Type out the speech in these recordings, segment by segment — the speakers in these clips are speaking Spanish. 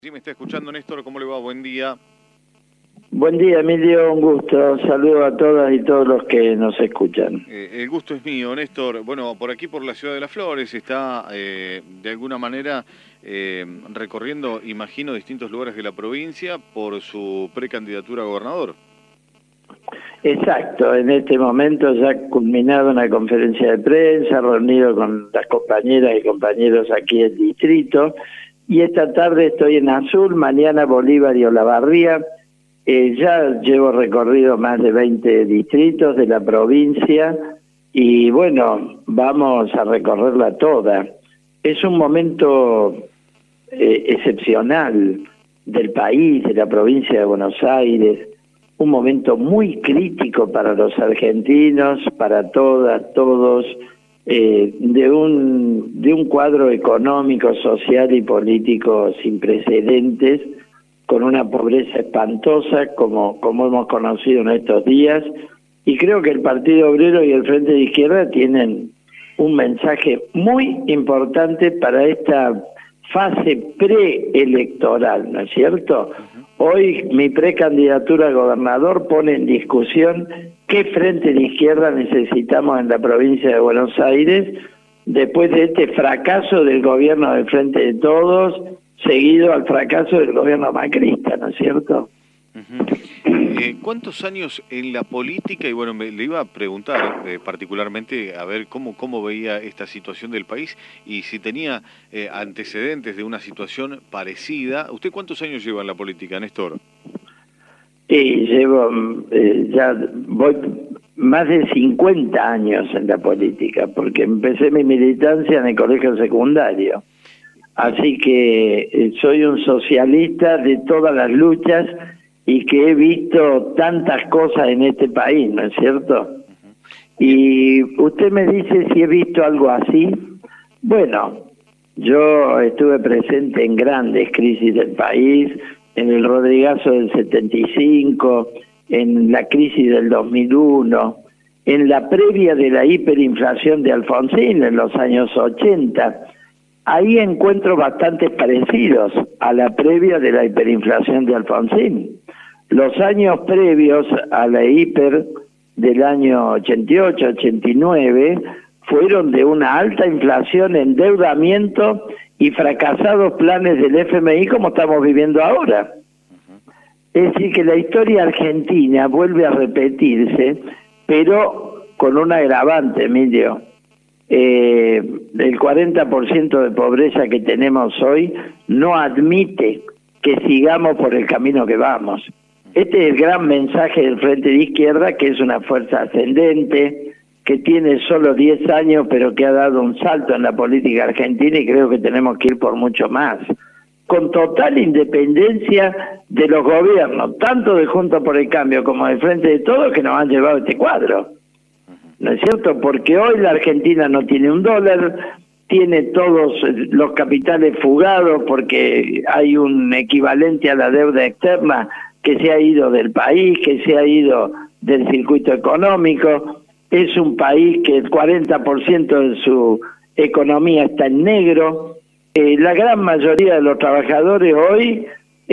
Sí, me está escuchando Néstor, ¿cómo le va? Buen día. Buen día, Emilio, un gusto. Saludo a todas y todos los que nos escuchan. El gusto es mío, Néstor. Bueno, por aquí, por la ciudad de Las Flores, está de alguna manera recorriendo, imagino, distintos lugares de la provincia por su precandidatura a gobernador. Exacto, en este momento ya ha culminado una conferencia de prensa, reunido con las compañeras y compañeros aquí del distrito, y esta tarde estoy en Azul, mañana Bolívar y Olavarría. Ya llevo recorrido más de 20 distritos de la provincia y bueno, vamos a recorrerla toda. Es un momento excepcional del país, de la provincia de Buenos Aires, un momento muy crítico para los argentinos, para todas, todos, de un cuadro económico, social y político sin precedentes, con una pobreza espantosa como hemos conocido en estos días, y creo que el Partido Obrero y el Frente de Izquierda tienen un mensaje muy importante para esta fase preelectoral, ¿no es cierto? Hoy mi precandidatura a gobernador pone en discusión qué Frente de Izquierda necesitamos en la provincia de Buenos Aires después de este fracaso del gobierno del Frente de Todos, seguido al fracaso del gobierno macrista, ¿no es cierto? ¿Cuántos años en la política? Y bueno, le iba a preguntar particularmente a ver cómo veía esta situación del país y si tenía antecedentes de una situación parecida. ¿Usted cuántos años lleva en la política, Néstor? Llevo, ya voy más de 50 años en la política, porque empecé mi militancia en el colegio secundario. Así que soy un socialista de todas las luchas y que he visto tantas cosas en este país, ¿no es cierto? Y usted me dice si he visto algo así. Bueno, yo estuve presente en grandes crisis del país, en el Rodrigazo del 75, en la crisis del 2001, en la previa de la hiperinflación de Alfonsín en los años 80. Ahí encuentro bastantes parecidos a la previa de la hiperinflación de Alfonsín. Los años previos a la hiper del año 88, 89, fueron de una alta inflación, endeudamiento y fracasados planes del FMI como estamos viviendo ahora. Es decir, que la historia argentina vuelve a repetirse, pero con un agravante, Emilio. El 40% de pobreza que tenemos hoy no admite que sigamos por el camino que vamos. Este es el gran mensaje del Frente de Izquierda, que es una fuerza ascendente, que tiene solo 10 años, pero que ha dado un salto en la política argentina y creo que tenemos que ir por mucho más. Con total independencia de los gobiernos, tanto de Juntos por el Cambio como del Frente de Todos, que nos han llevado a este cuadro. ¿No es cierto? Porque hoy la Argentina no tiene un dólar, tiene todos los capitales fugados porque hay un equivalente a la deuda externa que se ha ido del país, que se ha ido del circuito económico. Es un país que el 40% de su economía está en negro. La gran mayoría de los trabajadores hoy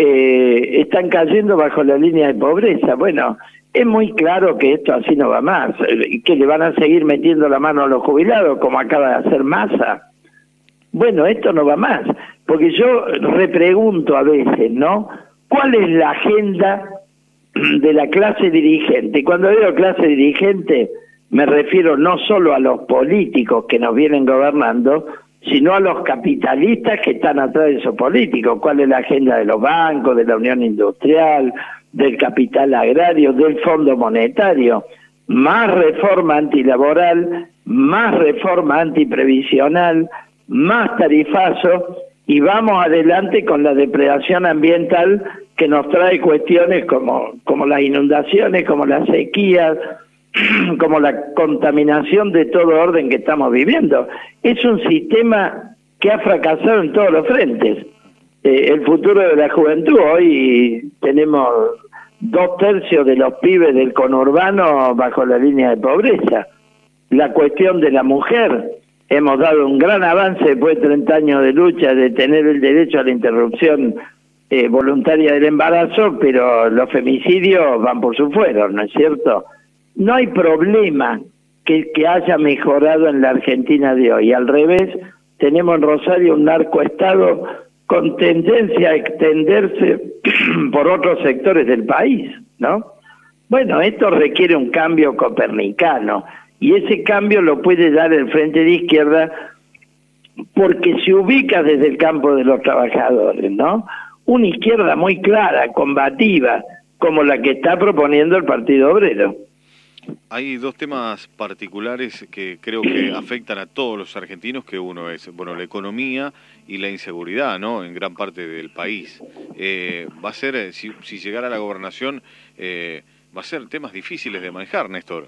están cayendo bajo la línea de pobreza. Bueno, es muy claro que esto así no va más, que le van a seguir metiendo la mano a los jubilados, como acaba de hacer Massa. Bueno, esto no va más, porque yo repregunto a veces, ¿no? ¿Cuál es la agenda de la clase dirigente? Y cuando digo clase dirigente, me refiero no solo a los políticos que nos vienen gobernando, sino a los capitalistas que están atrás de esos políticos. ¿Cuál es la agenda de los bancos, de la Unión Industrial, del capital agrario, del Fondo Monetario? Más reforma antilaboral, más reforma antiprevisional, más tarifazo, y vamos adelante con la depredación ambiental que nos trae cuestiones como las inundaciones, como las sequías, como la contaminación de todo orden que estamos viviendo. Es un sistema que ha fracasado en todos los frentes. El futuro de la juventud, hoy tenemos 2/3 de los pibes del conurbano bajo la línea de pobreza. La cuestión de la mujer, hemos dado un gran avance después de 30 años de lucha de tener el derecho a la interrupción voluntaria del embarazo, pero los femicidios van por su fuero, ¿no es cierto? No hay problema que haya mejorado en la Argentina de hoy. Al revés, tenemos en Rosario un narcoestado con tendencia a extenderse por otros sectores del país, ¿no? Bueno, esto requiere un cambio copernicano, y ese cambio lo puede dar el Frente de Izquierda porque se ubica desde el campo de los trabajadores, ¿no? Una izquierda muy clara, combativa, como la que está proponiendo el Partido Obrero. Hay dos temas particulares que creo que afectan a todos los argentinos, que uno es, bueno, la economía y la inseguridad, ¿no?, en gran parte del país. Va a ser, si llegara a la gobernación, va a ser temas difíciles de manejar, Néstor.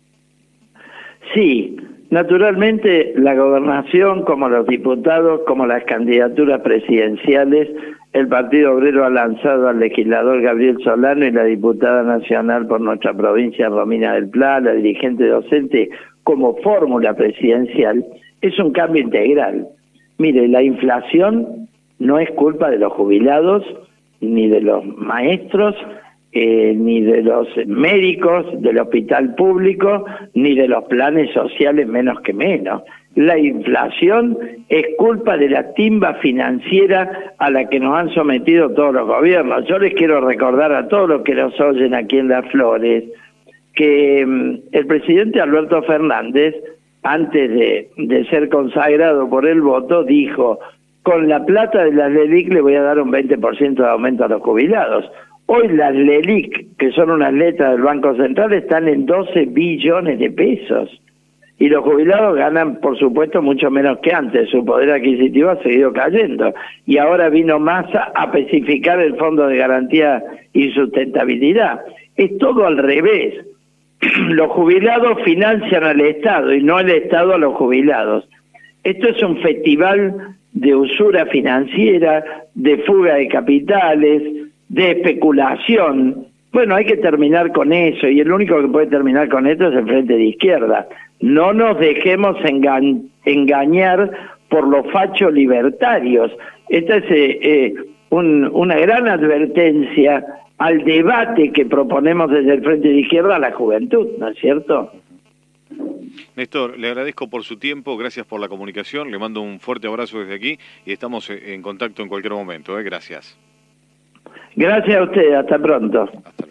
Sí, naturalmente la gobernación, como los diputados, como las candidaturas presidenciales, el Partido Obrero ha lanzado al legislador Gabriel Solano y la diputada nacional por nuestra provincia, Romina del Pla, la dirigente docente, como fórmula presidencial. Es un cambio integral. Mire, la inflación no es culpa de los jubilados, ni de los maestros, ni de los médicos del hospital público, ni de los planes sociales, menos que menos. La inflación es culpa de la timba financiera a la que nos han sometido todos los gobiernos. Yo les quiero recordar a todos los que nos oyen aquí en Las Flores que el presidente Alberto Fernández, antes de ser consagrado por el voto, dijo: con la plata de las LELIC le voy a dar un 20% de aumento a los jubilados. Hoy las LELIC, que son unas letras del Banco Central, están en 12 billones de pesos. Y los jubilados ganan, por supuesto, mucho menos que antes. Su poder adquisitivo ha seguido cayendo. Y ahora vino Massa a especificar el Fondo de Garantía y Sustentabilidad. Es todo al revés. Los jubilados financian al Estado y no el Estado a los jubilados. Esto es un festival de usura financiera, de fuga de capitales, de especulación. Bueno, hay que terminar con eso, y el único que puede terminar con esto es el Frente de Izquierda. No nos dejemos engañar por los fachos libertarios. Esta es una gran advertencia al debate que proponemos desde el Frente de Izquierda a la juventud, ¿no es cierto? Néstor, le agradezco por su tiempo, gracias por la comunicación, le mando un fuerte abrazo desde aquí y estamos en contacto en cualquier momento. Gracias. Gracias a usted, hasta pronto.